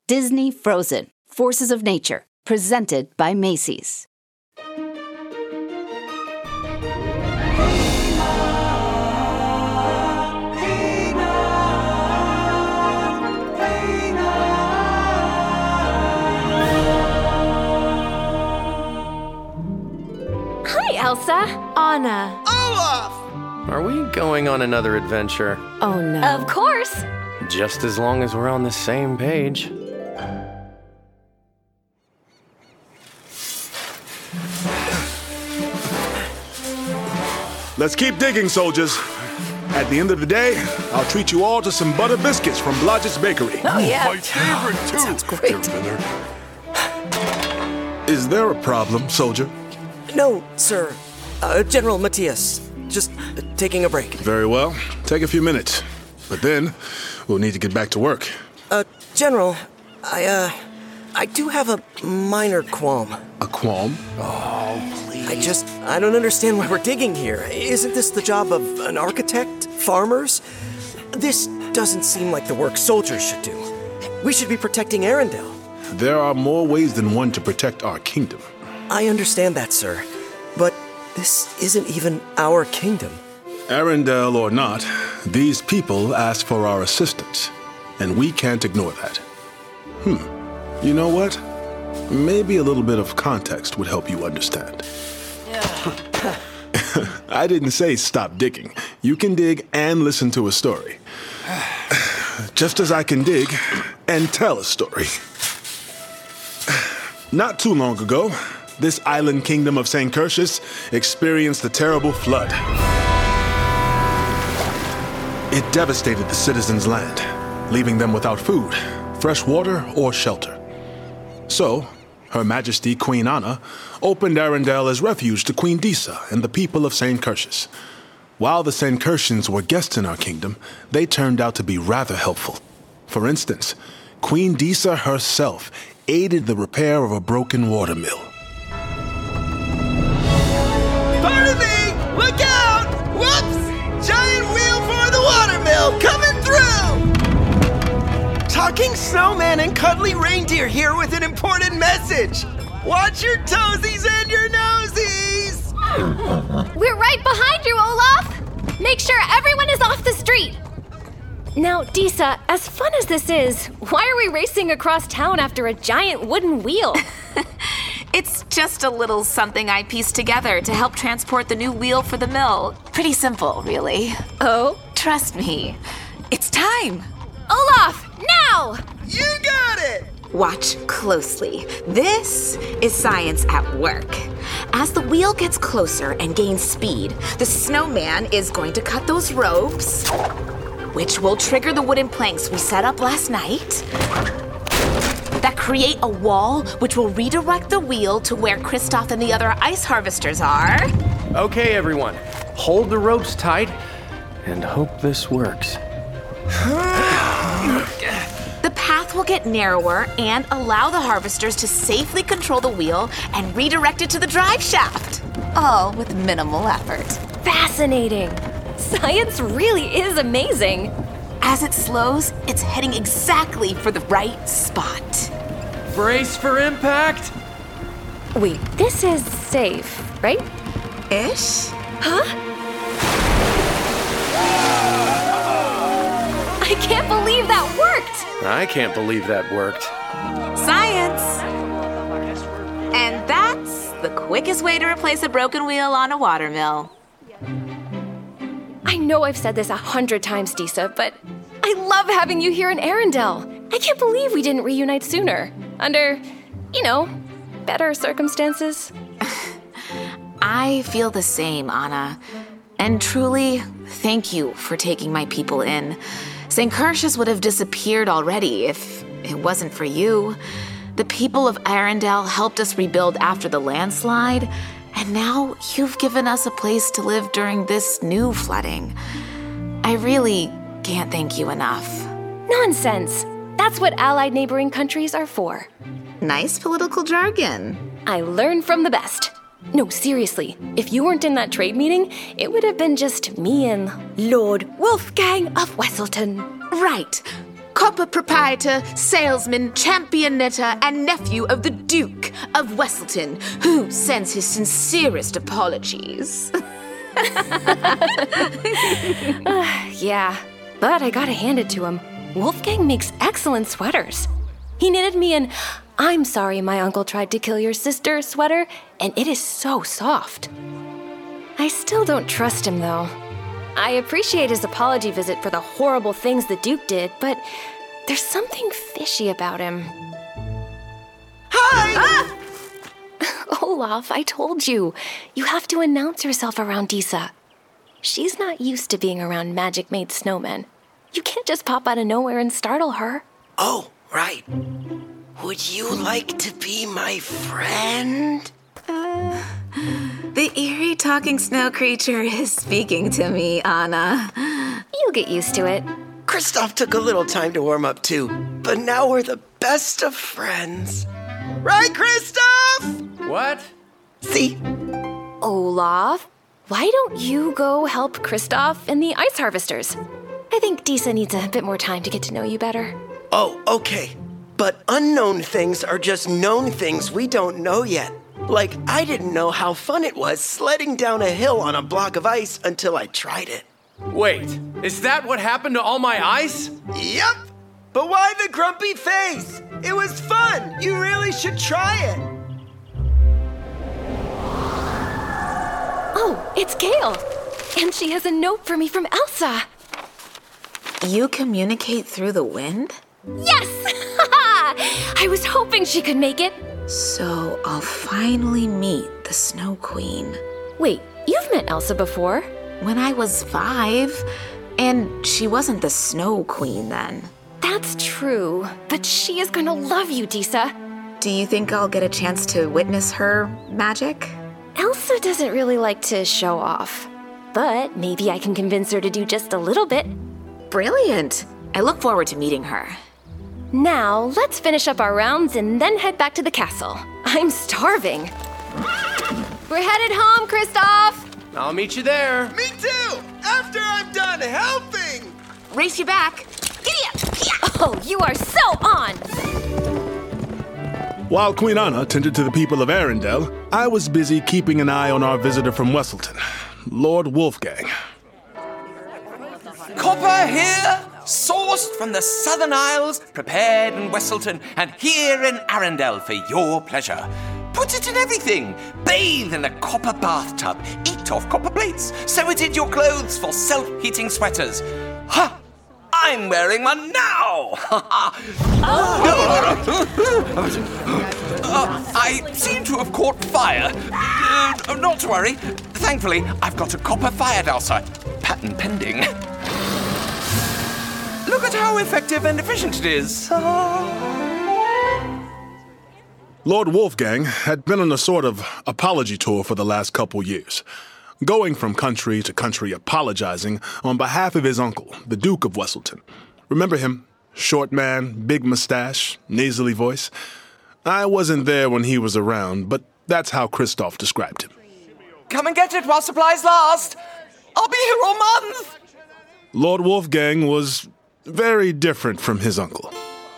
Disney Frozen, Forces of Nature, presented by Macy's. Hi, Elsa. Anna. Olaf! Are we going on another adventure? Oh, no. Of course. Just as long as we're on the same page. Let's keep digging, soldiers. At the end of the day, I'll treat you all to some butter biscuits from Blodgett's Bakery. Oh, yeah. My favorite, too. Sounds great. Ever been there? Is there a problem, soldier? No, sir. General Matthias. Just taking a break. Very well. Take a few minutes. But then, we'll need to get back to work. General, I do have a minor qualm. A qualm? I don't understand why we're digging here. Isn't this the job of an architect? Farmers? This doesn't seem like the work soldiers should do. We should be protecting Arendelle. There are more ways than one to protect our kingdom. I understand that, sir. But this isn't even our kingdom. Arendelle or not, these people ask for our assistance, and we can't ignore that. You know what? Maybe a little bit of context would help you understand. I didn't say stop digging. You can dig and listen to a story. Just as I can dig and tell a story. Not too long ago, this island kingdom of St. Curtius experienced a terrible flood. It devastated the citizens' land, leaving them without food, fresh water, or shelter. So, Her Majesty Queen Anna opened Arendelle as refuge to Queen Disa and the people of St. Curtius. While the St. Curtians were guests in our kingdom, they turned out to be rather helpful. For instance, Queen Disa herself aided the repair of a broken water mill. Pardon me! Look out! Whoops! Giant wheel for the watermill coming through! Talking snowman and cuddly reindeer here with an important message. Watch your toesies and your nosies! We're right behind you, Olaf. Make sure everyone is off the street. Now, Disa, as fun as this is, why are we racing across town after a giant wooden wheel? It's just a little something I pieced together to help transport the new wheel for the mill. Pretty simple, really. Oh? Trust me. It's time. Olaf, now! You got it! Watch closely. This is science at work. As the wheel gets closer and gains speed, the snowman is going to cut those ropes, which will trigger the wooden planks we set up last night, that create a wall which will redirect the wheel to where Kristoff and the other ice harvesters are. Okay, everyone. Hold the ropes tight and hope this works. The path will get narrower and allow the harvesters to safely control the wheel and redirect it to the drive shaft, all with minimal effort. Fascinating. Science really is amazing. As it slows, it's heading exactly for the right spot. Brace for impact! Wait, this is safe, right? Ish? Huh? I can't believe that worked! I can't believe that worked. Science! And that's the quickest way to replace a broken wheel on a watermill. I know I've said this 100 times, Disa, but I love having you here in Arendelle. I can't believe we didn't reunite sooner. Under, better circumstances. I feel the same, Anna. And truly, thank you for taking my people in. St. Curtius would have disappeared already if it wasn't for you. The people of Arendelle helped us rebuild after the landslide, and now you've given us a place to live during this new flooding. I really can't thank you enough. Nonsense. That's what allied neighboring countries are for. Nice political jargon. I learn from the best. No, seriously, if you weren't in that trade meeting, it would have been just me and Lord Wolfgang of Wesselton. Right. copper proprietor, salesman, champion knitter, and nephew of the Duke of Wesselton, who sends his sincerest apologies. Yeah, but I gotta hand it to him. Wolfgang makes excellent sweaters. He knitted me an "I'm sorry my uncle tried to kill your sister" sweater, and it is so soft. I still don't trust him, though. I appreciate his apology visit for the horrible things the Duke did, but there's something fishy about him. Hi! Ah! Olaf, I told you. You have to announce yourself around Disa. She's not used to being around magic-made snowmen. You can't just pop out of nowhere and startle her. Oh, right. Would you like to be my friend? The eerie talking snow creature is speaking to me, Anna. You'll get used to it. Kristoff took a little time to warm up too, but now we're the best of friends. Right, Kristoff? What? See? Olaf, why don't you go help Kristoff and the ice harvesters? I think Disa needs a bit more time to get to know you better. Oh, okay. But unknown things are just known things we don't know yet. Like, I didn't know how fun it was sledding down a hill on a block of ice until I tried it. Wait, is that what happened to all my ice? Yep! But why the grumpy face? It was fun! You really should try it! Oh, it's Gail. And she has a note for me from Elsa. You communicate through the wind? Yes! I was hoping she could make it. So I'll finally meet the Snow Queen. Wait, you've met Elsa before. When I was 5, and she wasn't the Snow Queen then. That's true, but she is gonna love you, Disa. Do you think I'll get a chance to witness her magic? Elsa doesn't really like to show off, but maybe I can convince her to do just a little bit. Brilliant. I look forward to meeting her. Now, let's finish up our rounds and then head back to the castle. I'm starving. We're headed home, Kristoff! I'll meet you there. Me too! After I'm done helping! Race you back. Giddy up! Oh, you are so on! While Queen Anna tended to the people of Arendelle, I was busy keeping an eye on our visitor from Wesselton, Lord Wolfgang. Copper here, sourced from the Southern Isles, prepared in Wesselton, and here in Arendelle for your pleasure. Put it in everything. Bathe in a copper bathtub. Eat off copper plates. Sew it into your clothes for self-heating sweaters. Ha! I'm wearing one now! I seem to have caught fire. Not to worry. Thankfully, I've got a copper fire dowser. Patent pending. Look at how effective and efficient it is. Lord Wolfgang had been on a sort of apology tour for the last couple years, going from country to country apologizing on behalf of his uncle, the Duke of Wesselton. Remember him? Short man, big mustache, nasally voice. I wasn't there when he was around, but that's how Kristoff described him. Come and get it while supplies last. I'll be here all month. Lord Wolfgang was very different from his uncle.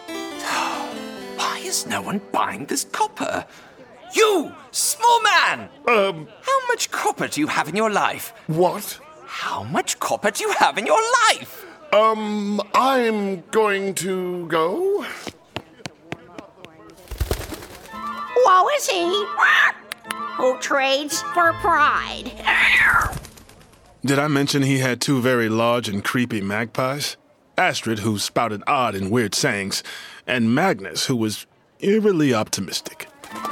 Why is no one buying this copper? You, small man! How much copper do you have in your life? What? How much copper do you have in your life? I'm going to go. Woe is he who trades for pride. Did I mention he had 2 very large and creepy magpies? Astrid, who spouted odd and weird sayings, and Magnus, who was eerily optimistic.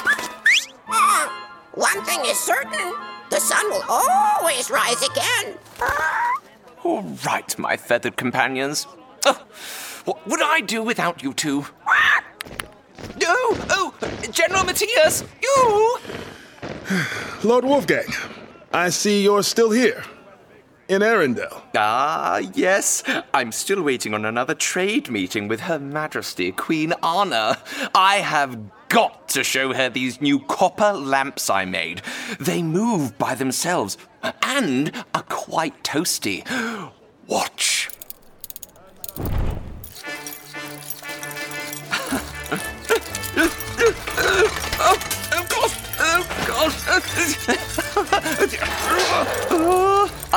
One thing is certain, the sun will always rise again. All right, my feathered companions. What would I do without you two? Oh, General Matthias, you! Lord Wolfgang, I see you're still here. In Arendelle. Ah, yes. I'm still waiting on another trade meeting with Her Majesty, Queen Anna. I have got to show her these new copper lamps I made. They move by themselves and are quite toasty. Watch.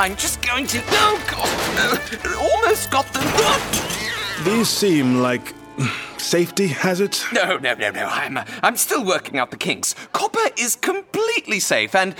I'm just going to... Oh, God! Almost got them. These seem like safety hazards? No. I'm still working out the kinks. Copper is completely safe and...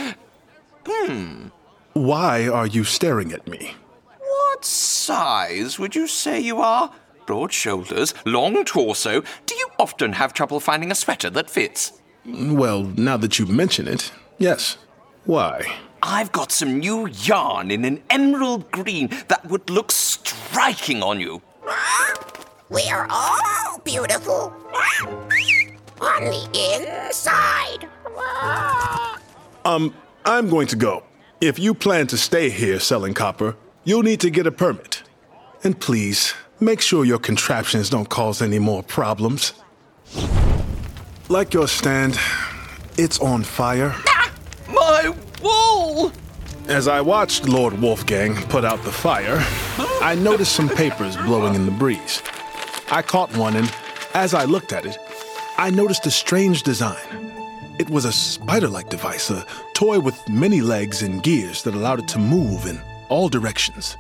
Why are you staring at me? What size would you say you are? Broad shoulders, long torso. Do you often have trouble finding a sweater that fits? Well, now that you mention it, yes. Why? I've got some new yarn in an emerald green that would look striking on you. We are all beautiful on the inside. I'm going to go. If you plan to stay here selling copper, you'll need to get a permit. And please, make sure your contraptions don't cause any more problems. Like your stand, it's on fire. My wool! As I watched Lord Wolfgang put out the fire, I noticed some papers blowing in the breeze. I caught one, and as I looked at it, I noticed a strange design. It was a spider-like device, a toy with many legs and gears that allowed it to move in all directions.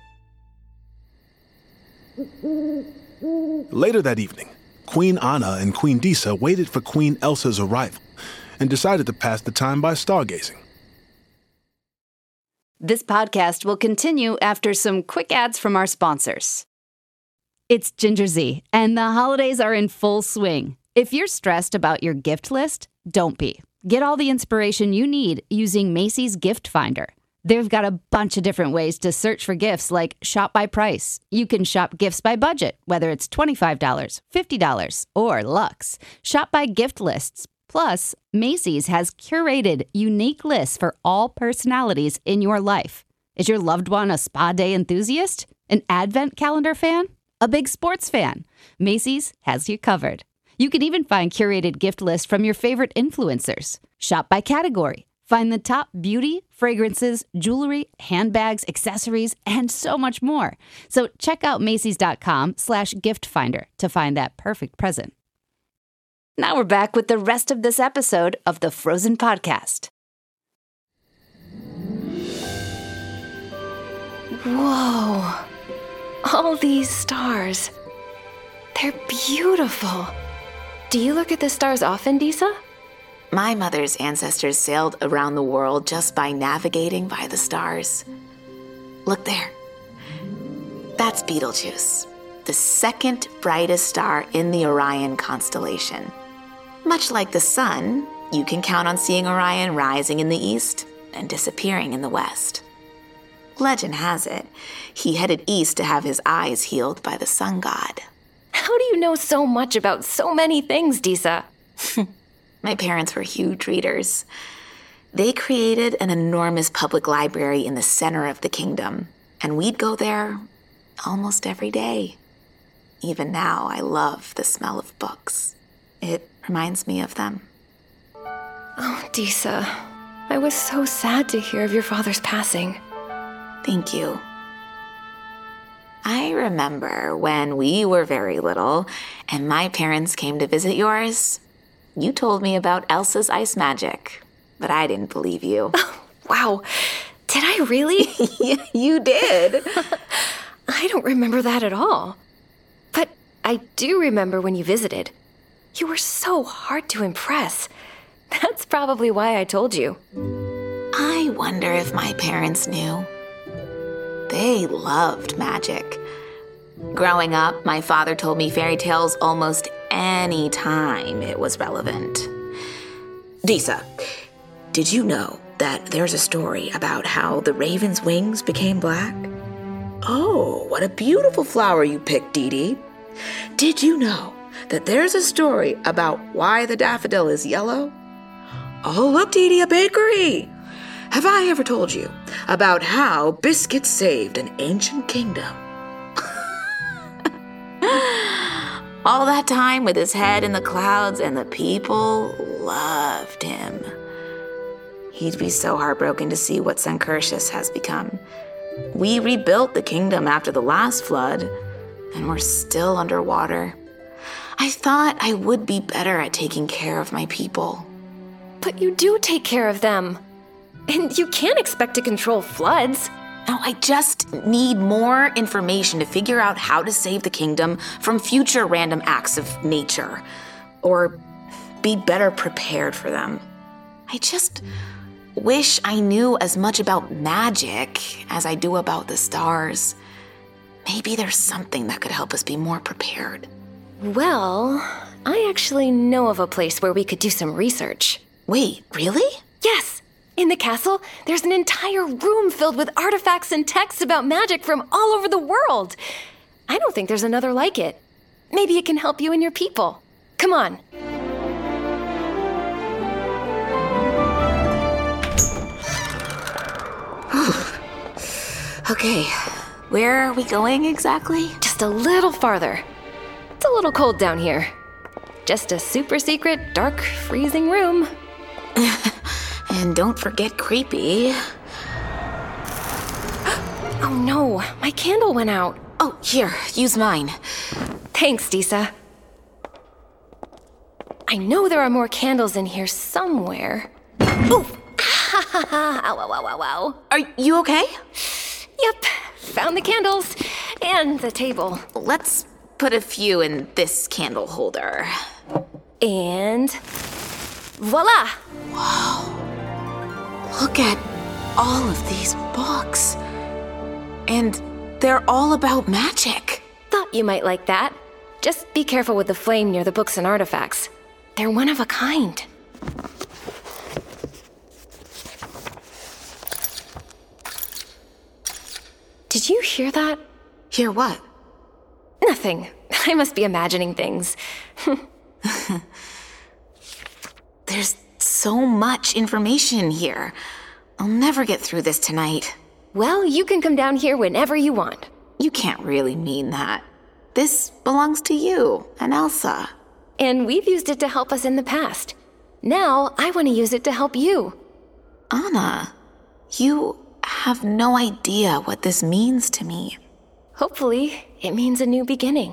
Later that evening, Queen Anna and Queen Disa waited for Queen Elsa's arrival and decided to pass the time by stargazing. This podcast will continue after some quick ads from our sponsors. It's Ginger Z, and the holidays are in full swing. If you're stressed about your gift list, don't be. Get all the inspiration you need using Macy's Gift Finder. They've got a bunch of different ways to search for gifts, like shop by price. You can shop gifts by budget, whether it's $25, $50, or luxe. Shop by gift lists. Plus, Macy's has curated unique lists for all personalities in your life. Is your loved one a spa day enthusiast? An advent calendar fan? A big sports fan? Macy's has you covered. You can even find curated gift lists from your favorite influencers. Shop by category. Find the top beauty, fragrances, jewelry, handbags, accessories, and so much more. So check out Macys.com/gift finder to find that perfect present. Now we're back with the rest of this episode of the Frozen Podcast. Whoa. All these stars. They're beautiful. Do you look at the stars often, Disa? My mother's ancestors sailed around the world just by navigating by the stars. Look there. That's Betelgeuse, the second brightest star in the Orion constellation. Much like the sun, you can count on seeing Orion rising in the east and disappearing in the west. Legend has it, he headed east to have his eyes healed by the sun god. How do you know so much about so many things, Disa? My parents were huge readers. They created an enormous public library in the center of the kingdom, and we'd go there almost every day. Even now, I love the smell of books. It reminds me of them. Oh, Disa, I was so sad to hear of your father's passing. Thank you. I remember when we were very little and my parents came to visit yours. You told me about Elsa's ice magic, but I didn't believe you. Oh, wow. Did I really? Yeah, you did. I don't remember that at all. But I do remember when you visited. You were so hard to impress. That's probably why I told you. I wonder if my parents knew. They loved magic. Growing up, my father told me fairy tales almost any time it was relevant. Disa, did you know that there's a story about how the raven's wings became black? Oh, what a beautiful flower you picked, Dee Dee. Did you know that there's a story about why the daffodil is yellow? Oh, look, Dee Dee, a bakery. Have I ever told you about how Biscuit saved an ancient kingdom? All that time with his head in the clouds, and the people loved him. He'd be so heartbroken to see what Sankershus has become. We rebuilt the kingdom after the last flood, and we're still underwater. I thought I would be better at taking care of my people. But you do take care of them. And you can't expect to control floods. No, I just need more information to figure out how to save the kingdom from future random acts of nature. Or be better prepared for them. I just wish I knew as much about magic as I do about the stars. Maybe there's something that could help us be more prepared. Well, I actually know of a place where we could do some research. Wait, really? Yes! In the castle, there's an entire room filled with artifacts and texts about magic from all over the world. I don't think there's another like it. Maybe it can help you and your people. Come on. Okay, where are we going exactly? Just a little farther. It's a little cold down here. Just a super secret, dark, freezing room. And don't forget creepy. Oh no, my candle went out. Oh, here, use mine. Thanks, Disa. I know there are more candles in here somewhere. Ooh! Ow, ow, ow, ow, ow. Are you okay? Yep, found the candles and the table. Let's put a few in this candle holder. And voila! Whoa. Look at all of these books. And they're all about magic. Thought you might like that. Just be careful with the flame near the books and artifacts. They're one of a kind. Did you hear that? Hear what? Nothing. I must be imagining things. There's so much information here. I'll never get through this tonight. Well, you can come down here whenever you want. You can't really mean that. This belongs to you and Elsa. And we've used it to help us in the past. Now, I want to use it to help you. Anna, you have no idea what this means to me. Hopefully, it means a new beginning.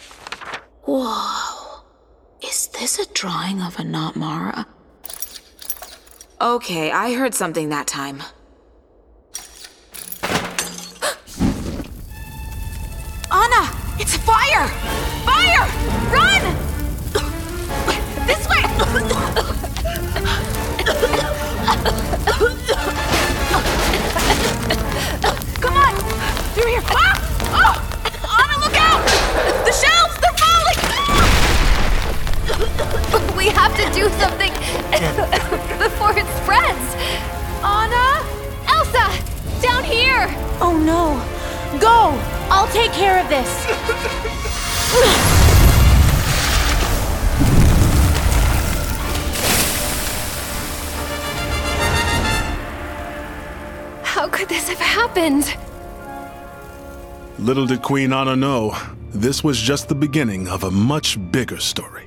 Whoa. Is this a drawing of a Natmara? Okay, I heard something that time. Anna! It's fire! Fire! Run! This way! Come on! Through here! Ah! Oh! Anna, look out! The shelves! They're falling! We have to do something before it spreads. Anna? Elsa! Down here! Oh no. Go! I'll take care of this. How could this have happened? Little did Queen Anna know, this was just the beginning of a much bigger story.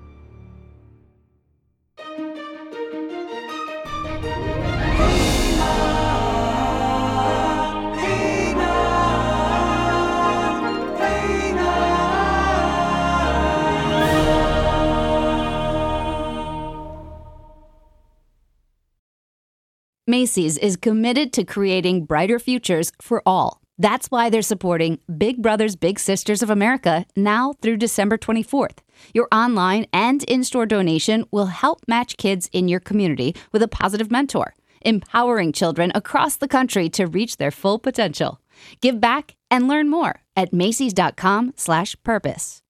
Macy's is committed to creating brighter futures for all. That's why they're supporting Big Brothers Big Sisters of America now through December 24th. Your online and in-store donation will help match kids in your community with a positive mentor, empowering children across the country to reach their full potential. Give back and learn more at Macys.com/purpose.